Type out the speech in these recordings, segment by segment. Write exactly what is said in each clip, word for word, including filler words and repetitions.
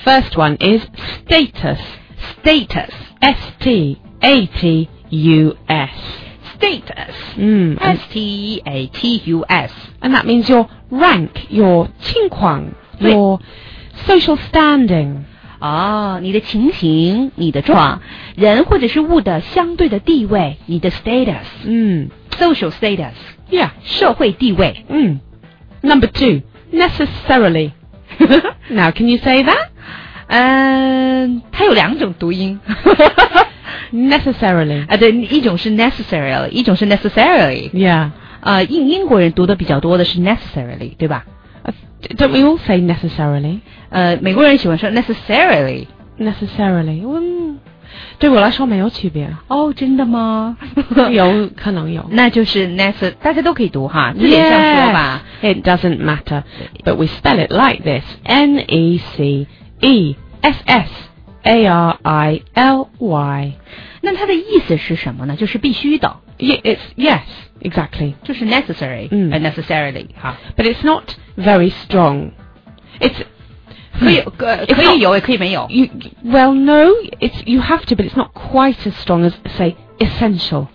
First one is status. Status. S T A T U S. Status. Mm, S T E A T U S. And that means your rank, your 情况, your social standing. 哦，你的情形，你的状况，人或者是物的相对的地位，你的 status。 嗯 social status. Yeah. 社会地位。 嗯 Number two, necessarily. Now, can you say that? 嗯，它有两种读音。 necessarily. 啊，对，一种是 necessarily， 一种是 necessarily。 Yeah. 呃，英英国人读的比较多的是 necessarily， 对吧？ Don't we all say necessarily? 呃，美国人喜欢说 necessarily。 necessarily. 嗯，对我来说没有区别。 哦，真的吗？ 有可能有。 那就是 necess， 大家都可以读哈，字典上说吧。 It doesn't matter, but we spell it like this: N E C E S S A R I L Y. 那它的意思是什么呢？就是必须的。 Yeah, it's yes, exactly. 就是 necessary， 嗯 and necessarily 哈。 But it's not very strong. It's 可以呃可以有也可以没有。 You, well, no, it's you have to, but it's not quite as strong as say essential.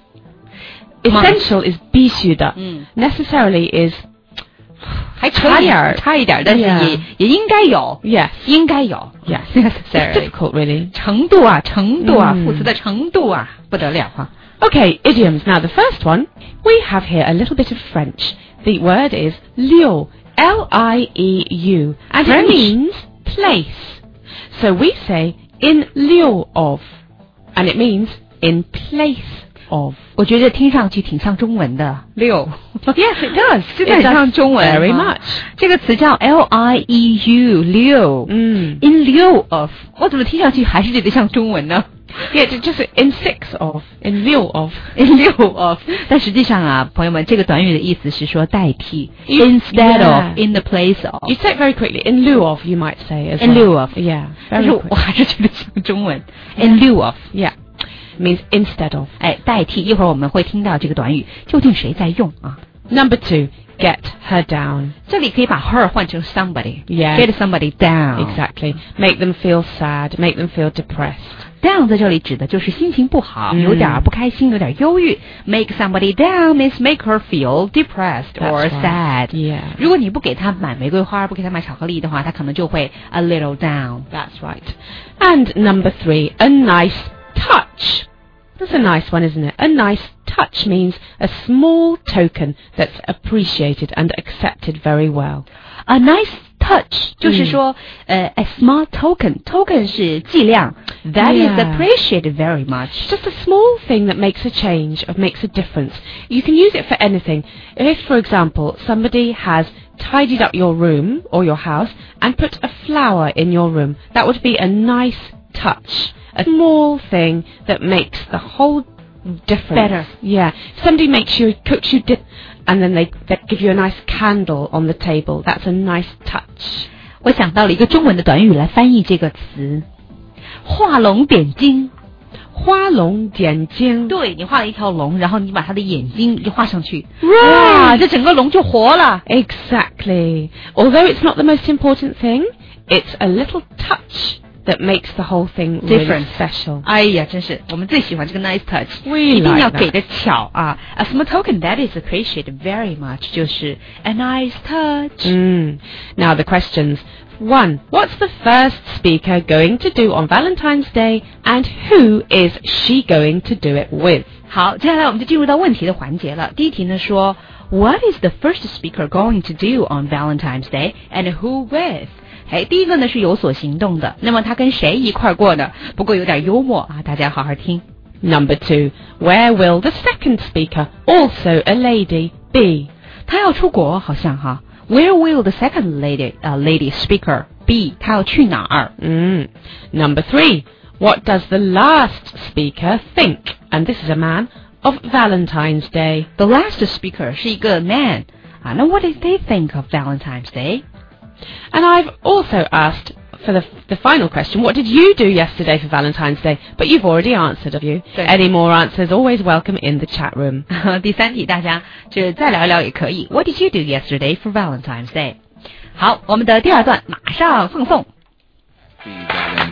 Essential is 必须的。 嗯 Necessarily is 还可以差一点，但是也 Yeah. 也应该有。 Yes. 应该有。 Yes. necessarily. It's difficult, really. 程度啊，程度啊， 嗯副词的程度啊，不得了哈。 Okay, idioms. Now, the first one, we have here a little bit of French. The word is lieu, L I E U, and French. it means place. So we say in lieu of, and it means in place of. 我觉得听上去挺像中文的。六 Yes, it does. 真的很像中文。 Very much. 这个词叫 L I E U, 六。 Mm. In lieu of， 我怎么听上去还是觉得像中文呢？ Yeah, just in six of, in lieu of. In lieu of， 但实际上啊，朋友们，这个短语的意思是说代替 You- ，instead yeah. of， in the place of。 You say it very quickly. In lieu of, you might say as In well. lieu of. Yeah, 但 very 是 quick. 我还是觉得像中文。In lieu of， Yeah, it means instead of. 哎，代替。一会儿我们会听到这个短语，究竟谁在用啊？ Number two, get her down. 这里可以把 her 换成 somebody， Yeah. get somebody down。 Exactly. Make them feel sad. Make them feel depressed. down 在这里指的就是心情不好， 嗯有点不开心，有点忧郁。Make somebody down means make her feel depressed or That's right. sad. Yeah. 如果你不给他买玫瑰花，不给他买巧克力的话，他可能就会 a little down. That's right. And number three, a nice touch. That's a nice one, isn't it? A nice touch means a small token that's appreciated and accepted very well. A nice touch 就是说，呃、a small token. Token 是计量。That is Yeah. appreciated very much. Just a small thing that makes a change, or makes a difference. You can use it for anything. If, for example, somebody has tidied up your room or your house and put a flower in your room, that would be a nice touch. A small thing that makes the whole difference. Better. Yeah. Somebody makes you, cooks you dinner, and then they, they give you a nice candle on the table. That's a nice touch. 我想到了一个中文的短语来翻译这个词，画龙点睛。 画龙点睛。 对，你画了一条龙，然后你把它的眼睛就画上去， Right. 哇，这整个龙就活了。 Exactly. Although it's not the most important thing, it's a little touch that makes the whole thing really Different. special. 哎呀，真是我们最喜欢这个 nice touch， We 一定 like 要 that. 给的巧啊。A small token that is appreciated very much， 就是 a nice touch。 Mm. Now the questions. One, what's the first speaker going to do on Valentine's Day, and who is she going to do it with? 好，接下来我们就进入到问题的环节了。第一题呢说 ，What is the first speaker going to do on Valentine's Day, and who with？哎，第一个呢是有所行动的，那么他跟谁一块过呢？不过有点幽默啊，大家好好听。 Number two, where will the second speaker, also a lady, be? 他要出国，好像哈。Where will the second lady, uh, lady speaker be? 他要去哪儿？ Mm. Number three, what does the last speaker think? And this is a man, of Valentine's Day. The last speaker 是一个 man 啊，那 what did they think of Valentine's Day? And I've also asked for the, the final question, what did you do yesterday for Valentine's Day? But you've already answered, have you? Good. Any more answers, always welcome in the chat room. 第三题大家就再聊一聊也可以。What did you do yesterday for Valentine's Day? 好，我们的第二段马上放送。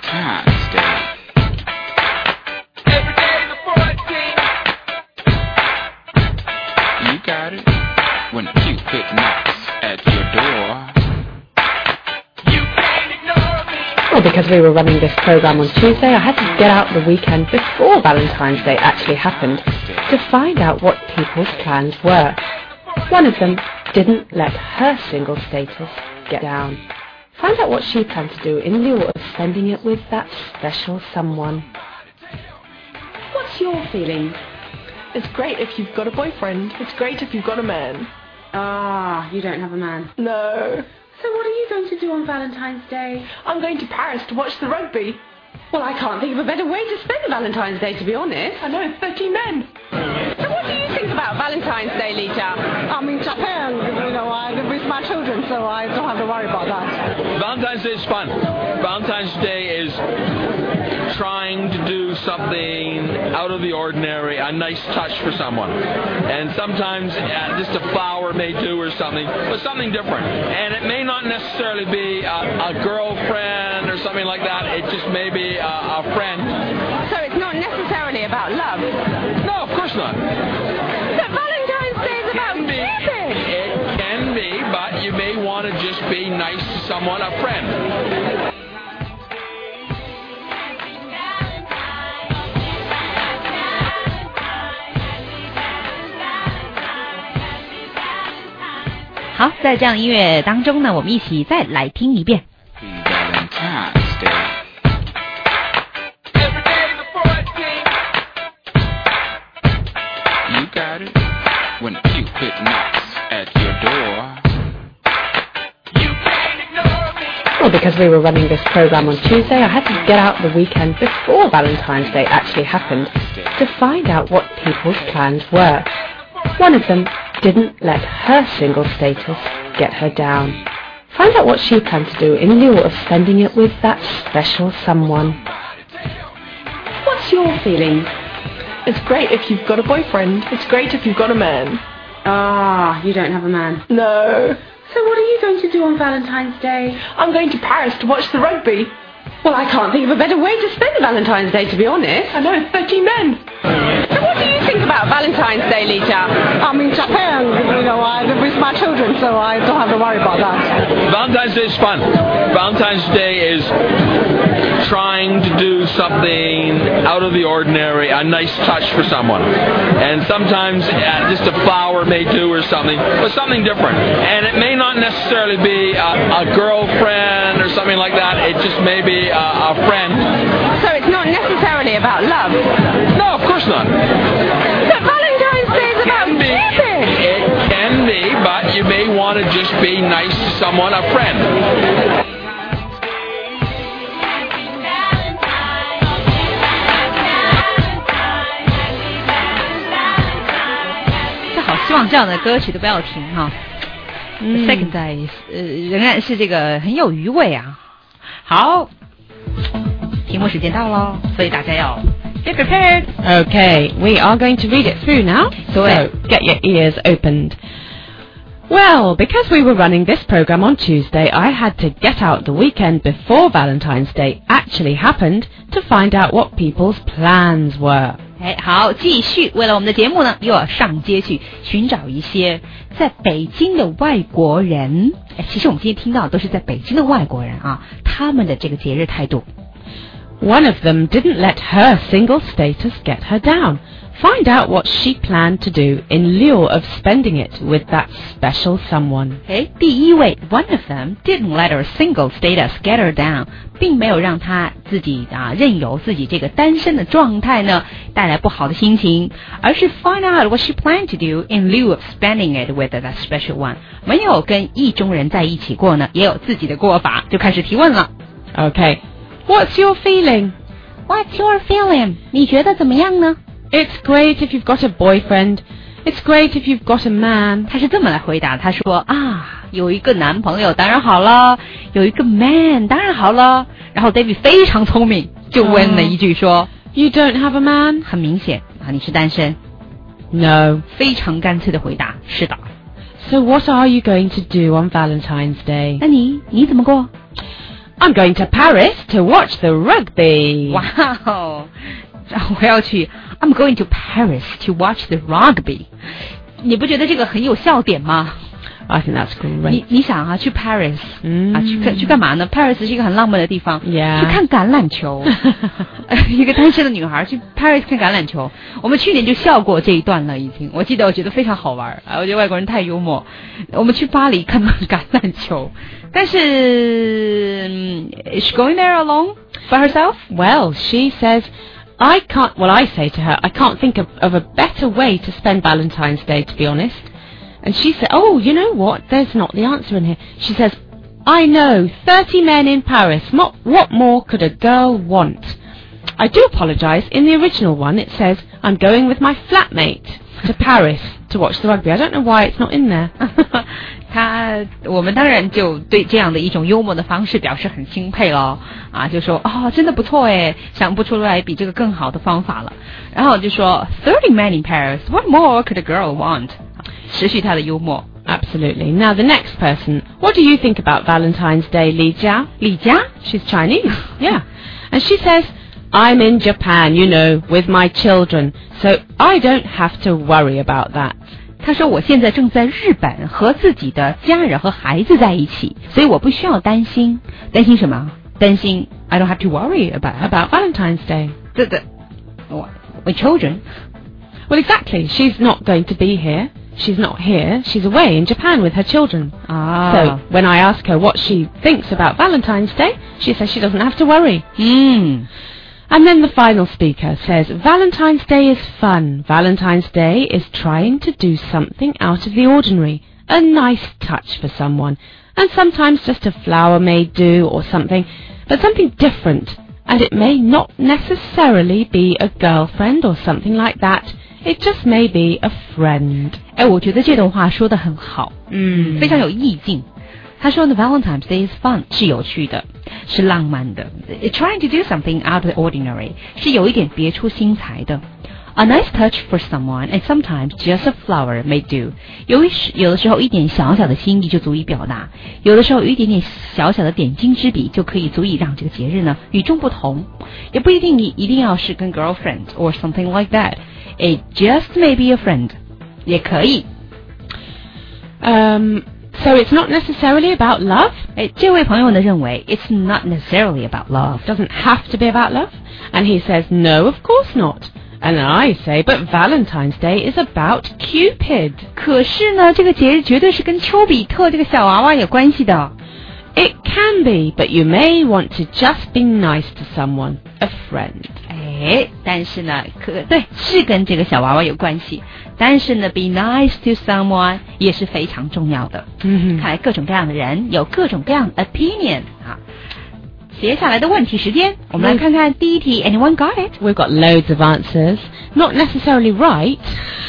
Valentine's Day. Every day the fourteenth. You got it. When Cupid knocks at your door. You can't ignore me. Well, because we were running this program on Tuesday, I had to get out the weekend before Valentine's Day actually happened to find out what people's plans were. One of them didn't let her single status get down. Find out what she planned to do in lieu of spending it with that special someone. What's your feeling? It's great if you've got a boyfriend. It's great if you've got a man. Ah, you don't have a man. No. So what are you going to do on Valentine's Day? I'm going to Paris to watch the rugby. Well, I can't think of a better way to spend Valentine's Day, to be honest. I know, thirty men. So what do you think about Valentine's Day, Lita? I'm in Japan, you know, I live with my children, so I don't have to worry about that. Valentine's Day is fun. Valentine's Day is trying to do something out of the ordinary, a nice touch for someone. And sometimes uh, just a flower may do or something, but something different. And it may not necessarily be a, a girlfriend or something like that. It just may be a, a friend. So it's not necessarily about love? No, of course not. But Valentine's Day is about Cupid. It can be, but you may want to just be nice to someone, a friend. 好，在这样音乐当中呢，我们一起再来听一遍。 Valentine's Day. Every day the fourteenth. You got it. When Cupid knocks at your door. You can't ignore me. Well, because we were running this program on Tuesday, I had to get out the weekend before Valentine's Day actually happened to find out what people's plans were. One of them didn't let her single status get her down. Find out what she planned to do in lieu of spending it with that special someone. What's your feeling? It's great if you've got a boyfriend. It's great if you've got a man. Ah, you don't have a man. No. So what are you going to do on Valentine's Day? I'm going to Paris to watch the rugby. Well, I can't think of a better way to spend Valentine's Day, to be honest. I know, thirty men. So what do you think about Valentine's Day, Lita? I'm in Japan, you know, I live with my children, so I don't have to worry about that. Valentine's Day is fun. Valentine's Day is trying to do something out of the ordinary, a nice touch for someone. And sometimes uh, just a flower may do or something, but something different. And it may not necessarily be a, a girlfriend or something like that. It just may be a, a friend. So it's not necessarily about love? No, of course not. But Valentine's Day is about Can be, Cupid. it can be, but you may want to just be nice to someone, a friend. 希望这样的歌曲都不要停哈。嗯 Second Day 呃仍然是这个很有余味啊。好，题目时间到咯，所以大家要 get prepared. Okay, we are going to read it through now. So get your ears opened. Well, because we were running this program on Tuesday, I had to get out the weekend before Valentine's Day actually happened to find out what people's plans were. 哎，好，继续。为了我们的节目呢，又要上街去寻找一些在北京的外国人。哎，其实我们今天听到的都是在北京的外国人啊，他们的这个节日态度。 One of them didn't let her single status get her down. Find out what she planned to do in lieu of spending it with that special someone. 哎，第一位 ，one of them didn't let her single status get her down， 并没有让她自己啊任由自己这个单身的状态呢带来不好的心情，而是 find out what she planned to do in lieu of spending it with that special one。没有跟意中人在一起过呢，也有自己的过法，就开始提问了。 Okay, what's your feeling? What's your feeling? 你觉得怎么样呢？ It's great if you've got a boyfriend. It's great if you've got a man. 他是这么来回答，他说啊，有一个男朋友当然好了，有一个 man 当然好了。然后 David 非常聪明，就问了一句说、 uh, You don't have a man? 很明显啊，你是单身。 No. 非常干脆的回答，是的。 So what are you going to do on Valentine's Day? 那你你怎么过 I'm going to Paris to watch the rugby. 哇哦，我要去 I'm going to Paris to watch the rugby. 你不觉得这个很有笑点吗？ I think that's 你 great. 你想啊，去 Paris、 嗯、 啊，去看去干嘛呢 ？Paris 是一个很浪漫的地方， Yeah. 去看橄榄球。一个单身的女孩去 Paris 看橄榄球，我们去年就笑过这一段了，已经。我记得，我觉得非常好玩啊！我觉得外国人太幽默。我们去巴黎看橄榄球，但是、嗯、is she going there alone by herself? Well, she says, I can't, well, I say to her, I can't think of, of a better way to spend Valentine's Day, to be honest. And she said, oh, you know what? There's not the answer in here. She says, I know, thirty men in Paris. What, what more could a girl want? I do apologise. In the original one, it says, I'm going with my flatmate to Paris to watch the rugby. I don't know why it's not in there. 他我们当然就对这样的一种幽默的方式表示很钦佩咯啊，就说哦真的不错诶，想不出来比这个更好的方法了。然后就说 thirty men in Paris, what more could a girl want? 持续他的幽默。 Absolutely. Now the next person. What do you think about Valentine's Day, Li Jia? Li Jia? She's Chinese. Yeah. And she says, I'm in Japan, you know, with my children, so I don't have to worry about that. 他说我现在正在日本和自己的家人和孩子在一起，所以我不需要担心。担心什么？担心 I don't have to worry about About Valentine's Day. 对对 my children. Well, exactly. She's not going to be here. She's not here. She's away in Japan with her children. Ah. So when I ask her what she thinks about Valentine's Day, she says she doesn't have to worry. 嗯。 And then the final speaker says, Valentine's Day is fun. Valentine's Day is trying to do something out of the ordinary. A nice touch for someone. And sometimes just a flower may do or something, but something different. And it may not necessarily be a girlfriend or something like that. It just may be a friend. 哎，我觉得这段话说得很好， 嗯， 非常有意境。他说呢 Valentine's Day is fun 是有趣的，是浪漫的。Trying to do something out of the ordinary 是有一点别出心裁的。A nice touch for someone and sometimes just a flower may do 有一时有的时候一点小小的心意就足以表达，有的时候有一点点小小的点睛之笔就可以足以让这个节日呢与众不同。也不一定你一定要是跟 girlfriend or something like that. It just may be a friend 也可以。 Um, so it's not necessarily about love? 哎，这位朋友呢认为 it's not necessarily about love. Doesn't have to be about love? And he says, no, of course not. And I say, but Valentine's Day is about Cupid. 可是呢，这个节日绝对是跟丘比特这个小娃娃有关系的。 It can be, but you may want to just be nice to someone, a friend. 哎，但是呢，可对是跟这个小娃娃有关系，但是呢 ，be nice to someone 也是非常重要的。 嗯看来各种各样的人有各种各样的 opinion 啊。接下来的问题时间，我们来看看第一题 ，Anyone got it? We've got loads of answers, not necessarily right,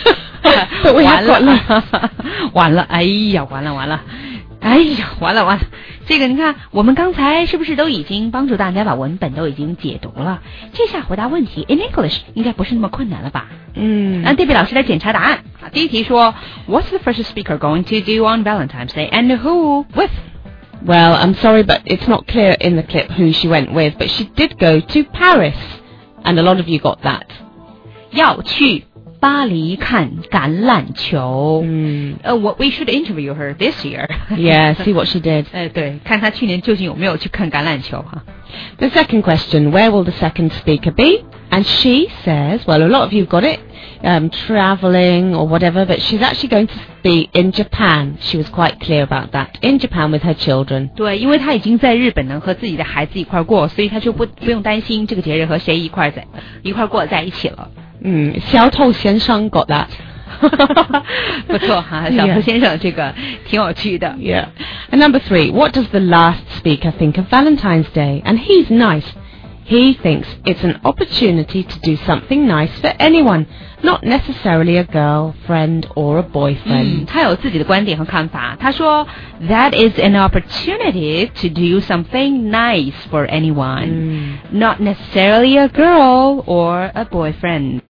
but we have got loads. 完了，哎呀，完了完了，哎呀，完了完了。这个你看，我们刚才是不是都已经帮助大家把文本都已经解读了？这下回答问题 in English 应该不是那么困难了吧？ 嗯， 让这位老师来检查答案。啊，第一题说 ，What's the first speaker going to do on Valentine's Day and who with? Well, I'm sorry, but it's not clear in the clip who she went with, but she did go to Paris, and a lot of you got that. 要去巴黎看橄榄球。 嗯， 呃，我 we should interview her this year. Yeah, see what she did. 呃，对，看她去年究竟有没有去看橄榄球哈。 The second question, where will the second speaker be? And she says, well, a lot of you got it, um, travelling or whatever, but she's actually going to be in Japan. She was quite clear about that. In Japan with her children. 对，因为她已经在日本能和自己的孩子一块过，所以她就不不用担心这个节日和谁一块在一块过在一起了。 嗯，小偷先生 got that. 不错哈，小偷先生这个挺有趣的。 Yeah. And number three, what does the last speaker think of Valentine's Day? And he's nice. He thinks it's an opportunity to do something nice for anyone, not necessarily a girlfriend or a boyfriend. 嗯，他有自己的观点和看法。他说 That is an opportunity to do something nice for anyone, 嗯 not necessarily a girl or a boyfriend.